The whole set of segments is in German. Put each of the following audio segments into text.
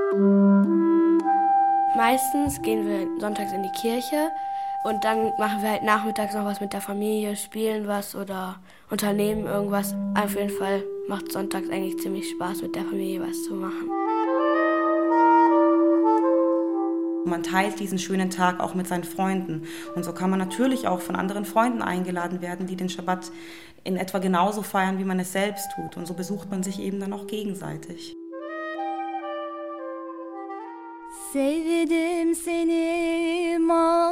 Meistens gehen wir sonntags in die Kirche und dann machen wir halt nachmittags noch was mit der Familie, spielen was oder unternehmen irgendwas. Auf jeden Fall macht sonntags eigentlich ziemlich Spaß, mit der Familie was zu machen. Man teilt diesen schönen Tag auch mit seinen Freunden. Und so kann man natürlich auch von anderen Freunden eingeladen werden, die den Schabbat in etwa genauso feiern, wie man es selbst tut. Und so besucht man sich eben dann auch gegenseitig. Sevdim seni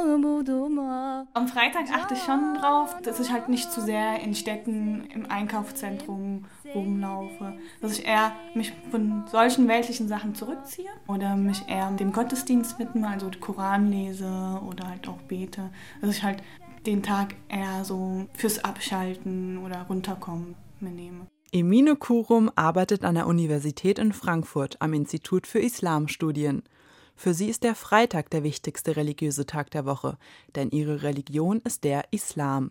mabuduma. Am Freitag achte ich schon drauf, dass ich halt nicht zu sehr in Städten im Einkaufszentrum rumlaufe. Dass ich eher mich von solchen weltlichen Sachen zurückziehe oder mich eher dem Gottesdienst widme, also Koran lese oder halt auch bete. Dass ich halt den Tag eher so fürs Abschalten oder Runterkommen mir nehme. Emine Kurum arbeitet an der Universität in Frankfurt am Institut für Islamstudien. Für sie ist der Freitag der wichtigste religiöse Tag der Woche, denn ihre Religion ist der Islam.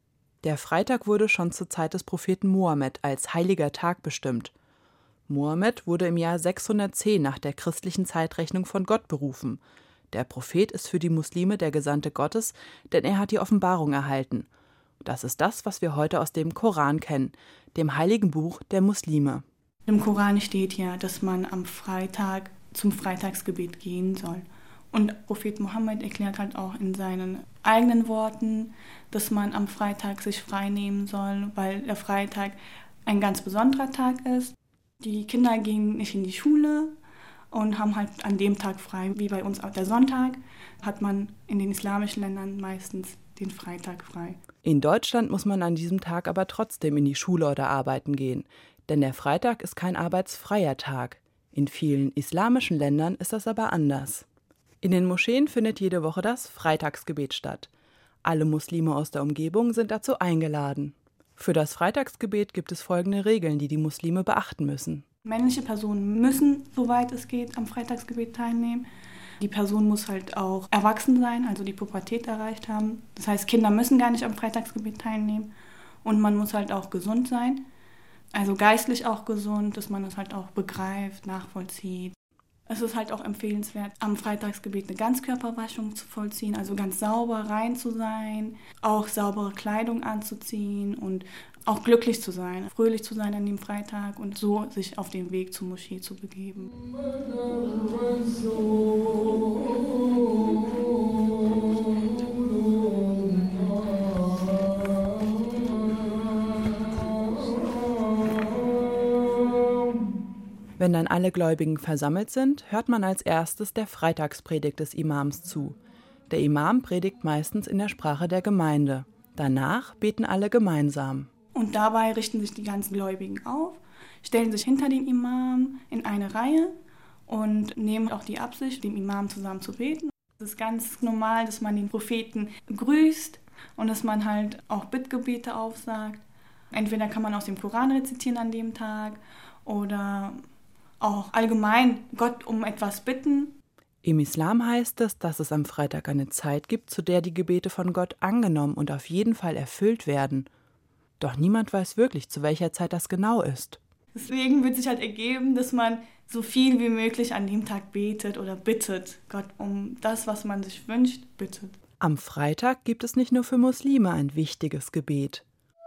Der Freitag wurde schon zur Zeit des Propheten Mohammed als heiliger Tag bestimmt. Mohammed wurde im Jahr 610 nach der christlichen Zeitrechnung von Gott berufen. Der Prophet ist für die Muslime der Gesandte Gottes, denn er hat die Offenbarung erhalten. Das ist das, was wir heute aus dem Koran kennen, dem heiligen Buch der Muslime. Im Koran steht ja, dass man am Freitag zum Freitagsgebet gehen soll. Und Prophet Mohammed erklärt halt auch in seinen eigenen Worten, dass man am Freitag sich frei nehmen soll, weil der Freitag ein ganz besonderer Tag ist. Die Kinder gehen nicht in die Schule und haben halt an dem Tag frei, wie bei uns auch der Sonntag, hat man in den islamischen Ländern meistens den Freitag frei. In Deutschland muss man an diesem Tag aber trotzdem in die Schule oder arbeiten gehen, denn der Freitag ist kein arbeitsfreier Tag. In vielen islamischen Ländern ist das aber anders. In den Moscheen findet jede Woche das Freitagsgebet statt. Alle Muslime aus der Umgebung sind dazu eingeladen. Für das Freitagsgebet gibt es folgende Regeln, die die Muslime beachten müssen. Männliche Personen müssen, soweit es geht, am Freitagsgebet teilnehmen. Die Person muss halt auch erwachsen sein, also die Pubertät erreicht haben. Das heißt, Kinder müssen gar nicht am Freitagsgebet teilnehmen. Und man muss halt auch gesund sein. Also geistlich auch gesund, dass man das halt auch begreift, nachvollzieht. Es ist halt auch empfehlenswert, am Freitagsgebet eine Ganzkörperwaschung zu vollziehen, also ganz sauber rein zu sein, auch saubere Kleidung anzuziehen und auch glücklich zu sein, fröhlich zu sein an dem Freitag und so sich auf den Weg zur Moschee zu begeben. Wenn dann alle Gläubigen versammelt sind, hört man als erstes der Freitagspredigt des Imams zu. Der Imam predigt meistens in der Sprache der Gemeinde. Danach beten alle gemeinsam. Und dabei richten sich die ganzen Gläubigen auf, stellen sich hinter den Imam in eine Reihe und nehmen auch die Absicht, dem Imam zusammen zu beten. Es ist ganz normal, dass man den Propheten grüßt und dass man halt auch Bittgebete aufsagt. Entweder kann man aus dem Koran rezitieren an dem Tag oder auch allgemein Gott um etwas bitten. Im Islam heißt es, dass es am Freitag eine Zeit gibt, zu der die Gebete von Gott angenommen und auf jeden Fall erfüllt werden. Doch niemand weiß wirklich, zu welcher Zeit das genau ist. Deswegen wird sich halt ergeben, dass man so viel wie möglich an dem Tag betet oder bittet. Gott um das, was man sich wünscht, bittet. Am Freitag gibt es nicht nur für Muslime ein wichtiges Gebet.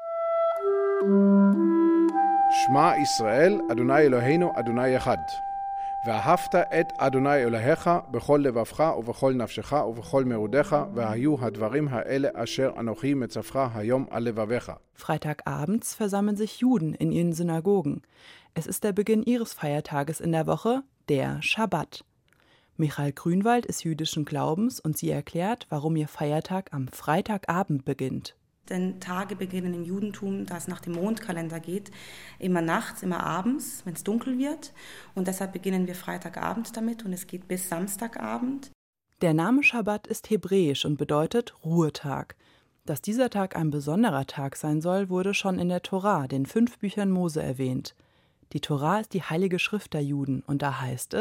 Shema Israel, Adonai Eloheinu, Adonai Echad. ואהבת את אדוני אלוהיך בכל לבבך ובכל נפשך ובכל מאודיך, והיו הדברים האלה אשר אנוכי מצווך היום על לבביך. Freitagabends versammeln sich Juden in ihren Synagogen. Es ist der Beginn ihres Feiertages in der Woche, der Schabbat. Michael Grünwald ist jüdischen Glaubens und sie erklärt, warum ihr Feiertag am Freitagabend beginnt. Denn Tage beginnen im Judentum, da es nach dem Mondkalender geht, immer nachts, immer abends, wenn es dunkel wird. Und deshalb beginnen wir Freitagabend damit und es geht bis Samstagabend. Der Name Schabbat ist hebräisch und bedeutet Ruhetag. Dass dieser Tag ein besonderer Tag sein soll, wurde schon in der Tora, den 5 Büchern Mose, erwähnt. Die Tora ist die heilige Schrift der Juden und da heißt es: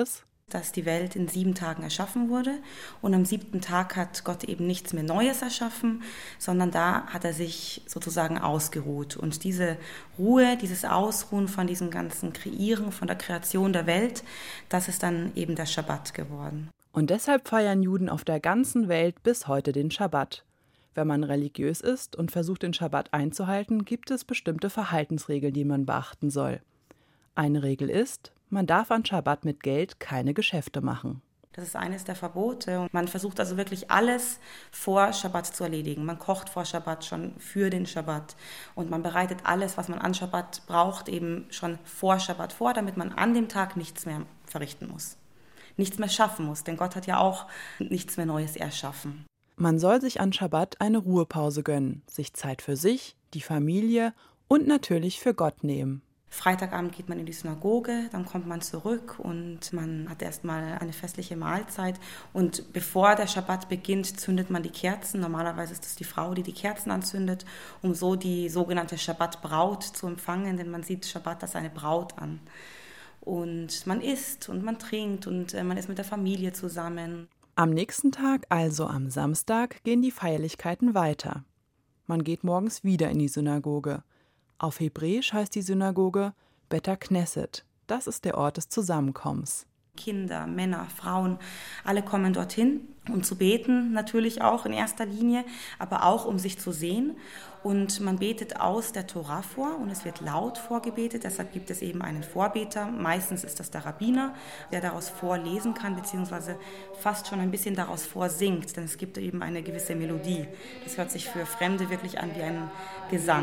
dass die Welt in 7 Tagen erschaffen wurde und am 7. Tag hat Gott eben nichts mehr Neues erschaffen, sondern da hat er sich sozusagen ausgeruht. Und diese Ruhe, dieses Ausruhen von diesem ganzen Kreieren, von der Kreation der Welt, das ist dann eben der Schabbat geworden. Und deshalb feiern Juden auf der ganzen Welt bis heute den Schabbat. Wenn man religiös ist und versucht, den Schabbat einzuhalten, gibt es bestimmte Verhaltensregeln, die man beachten soll. Eine Regel ist: Man darf an Schabbat mit Geld keine Geschäfte machen. Das ist eines der Verbote. Man versucht also wirklich alles vor Schabbat zu erledigen. Man kocht vor Schabbat schon für den Schabbat und man bereitet alles, was man an Schabbat braucht, eben schon vor Schabbat vor, damit man an dem Tag nichts mehr verrichten muss. Nichts mehr schaffen muss, denn Gott hat ja auch nichts mehr Neues erschaffen. Man soll sich an Schabbat eine Ruhepause gönnen, sich Zeit für sich, die Familie und natürlich für Gott nehmen. Freitagabend geht man in die Synagoge, dann kommt man zurück und man hat erstmal eine festliche Mahlzeit. Und bevor der Schabbat beginnt, zündet man die Kerzen. Normalerweise ist es die Frau, die die Kerzen anzündet, um so die sogenannte Schabbatbraut zu empfangen, denn man sieht Schabbat als eine Braut an. Und man isst und man trinkt und man ist mit der Familie zusammen. Am nächsten Tag, also am Samstag, gehen die Feierlichkeiten weiter. Man geht morgens wieder in die Synagoge. Auf Hebräisch heißt die Synagoge Bet HaKnesset. Das ist der Ort des Zusammenkommens. Kinder, Männer, Frauen, alle kommen dorthin, um zu beten, natürlich auch in erster Linie, aber auch um sich zu sehen. Und man betet aus der Tora vor und es wird laut vorgebetet, deshalb gibt es eben einen Vorbeter. Meistens ist das der Rabbiner, der daraus vorlesen kann, beziehungsweise fast schon ein bisschen daraus vorsingt, denn es gibt eben eine gewisse Melodie. Das hört sich für Fremde wirklich an wie ein Gesang.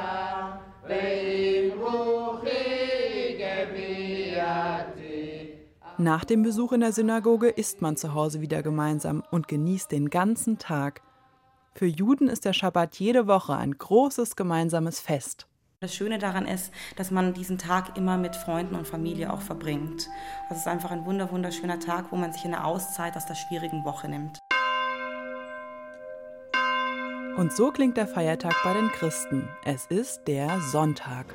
Nach dem Besuch in der Synagoge isst man zu Hause wieder gemeinsam und genießt den ganzen Tag. Für Juden ist der Schabbat jede Woche ein großes gemeinsames Fest. Das Schöne daran ist, dass man diesen Tag immer mit Freunden und Familie auch verbringt. Das ist einfach ein wunderschöner Tag, wo man sich eine Auszeit aus der schwierigen Woche nimmt. Und so klingt der Feiertag bei den Christen. Es ist der Sonntag.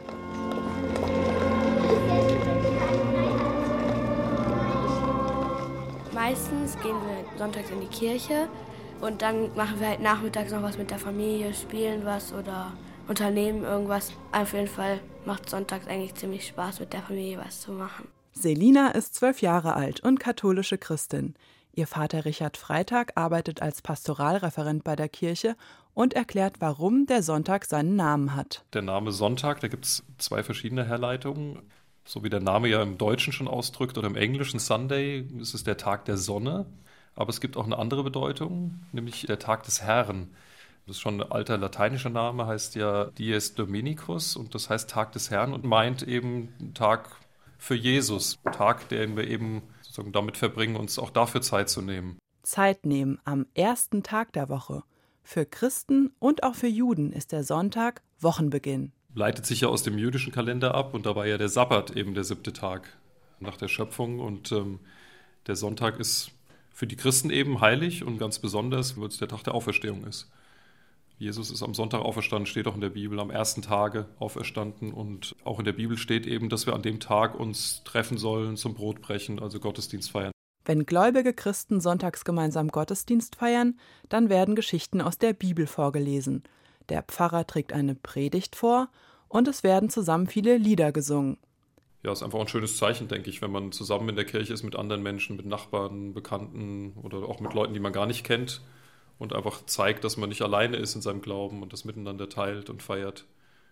Meistens gehen wir sonntags in die Kirche und dann machen wir halt nachmittags noch was mit der Familie, spielen was oder unternehmen irgendwas. Auf jeden Fall macht sonntags eigentlich ziemlich Spaß, mit der Familie was zu machen. Selina ist 12 Jahre alt und katholische Christin. Ihr Vater Richard Freitag arbeitet als Pastoralreferent bei der Kirche und erklärt, warum der Sonntag seinen Namen hat. Der Name Sonntag, da gibt es 2 verschiedene Herleitungen. So wie der Name ja im Deutschen schon ausdrückt oder im Englischen Sunday, ist es der Tag der Sonne. Aber es gibt auch eine andere Bedeutung, nämlich der Tag des Herrn. Das ist schon ein alter lateinischer Name, heißt ja Dies Dominicus und das heißt Tag des Herrn und meint eben Tag für Jesus. Tag, den wir eben sozusagen damit verbringen, uns auch dafür Zeit zu nehmen. Zeit nehmen am ersten Tag der Woche. Für Christen und auch für Juden ist der Sonntag Wochenbeginn. Leitet sich ja aus dem jüdischen Kalender ab und da war ja der Sabbat eben der 7. Tag nach der Schöpfung und der Sonntag ist für die Christen eben heilig und ganz besonders, weil es der Tag der Auferstehung ist. Jesus ist am Sonntag auferstanden, steht auch in der Bibel, am ersten Tage auferstanden und auch in der Bibel steht eben, dass wir an dem Tag uns treffen sollen zum Brotbrechen, also Gottesdienst feiern. Wenn gläubige Christen sonntags gemeinsam Gottesdienst feiern, dann werden Geschichten aus der Bibel vorgelesen. Der Pfarrer trägt eine Predigt vor und es werden zusammen viele Lieder gesungen. Ja, ist einfach ein schönes Zeichen, denke ich, wenn man zusammen in der Kirche ist mit anderen Menschen, mit Nachbarn, Bekannten oder auch mit Leuten, die man gar nicht kennt und einfach zeigt, dass man nicht alleine ist in seinem Glauben und das miteinander teilt und feiert.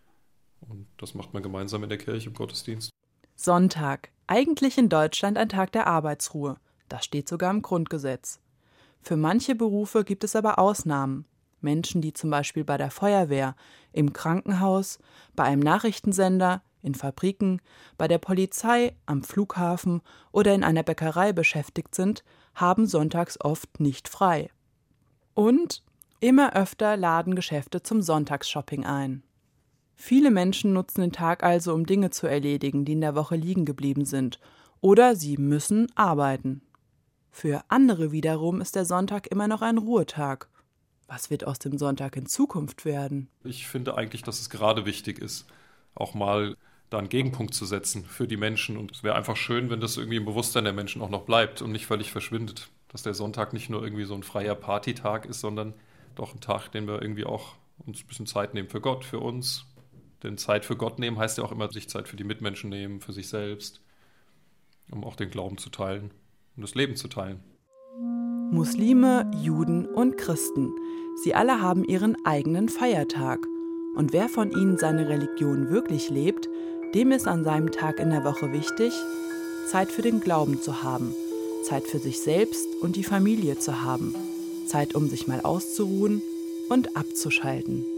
Und das macht man gemeinsam in der Kirche im Gottesdienst. Sonntag, eigentlich in Deutschland ein Tag der Arbeitsruhe. Das steht sogar im Grundgesetz. Für manche Berufe gibt es aber Ausnahmen. Menschen, die zum Beispiel bei der Feuerwehr, im Krankenhaus, bei einem Nachrichtensender, in Fabriken, bei der Polizei, am Flughafen oder in einer Bäckerei beschäftigt sind, haben sonntags oft nicht frei. Und immer öfter laden Geschäfte zum Sonntagsshopping ein. Viele Menschen nutzen den Tag also, um Dinge zu erledigen, die in der Woche liegen geblieben sind, oder sie müssen arbeiten. Für andere wiederum ist der Sonntag immer noch ein Ruhetag. Was wird aus dem Sonntag in Zukunft werden? Ich finde eigentlich, dass es gerade wichtig ist, auch mal da einen Gegenpunkt zu setzen für die Menschen. Und es wäre einfach schön, wenn das irgendwie im Bewusstsein der Menschen auch noch bleibt und nicht völlig verschwindet. Dass der Sonntag nicht nur irgendwie so ein freier Partytag ist, sondern doch ein Tag, den wir irgendwie auch uns ein bisschen Zeit nehmen für Gott, für uns. Denn Zeit für Gott nehmen heißt ja auch immer, sich Zeit für die Mitmenschen nehmen, für sich selbst, um auch den Glauben zu teilen und das Leben zu teilen. Muslime, Juden und Christen, sie alle haben ihren eigenen Feiertag. Und wer von ihnen seine Religion wirklich lebt, dem ist an seinem Tag in der Woche wichtig, Zeit für den Glauben zu haben, Zeit für sich selbst und die Familie zu haben, Zeit, um sich mal auszuruhen und abzuschalten.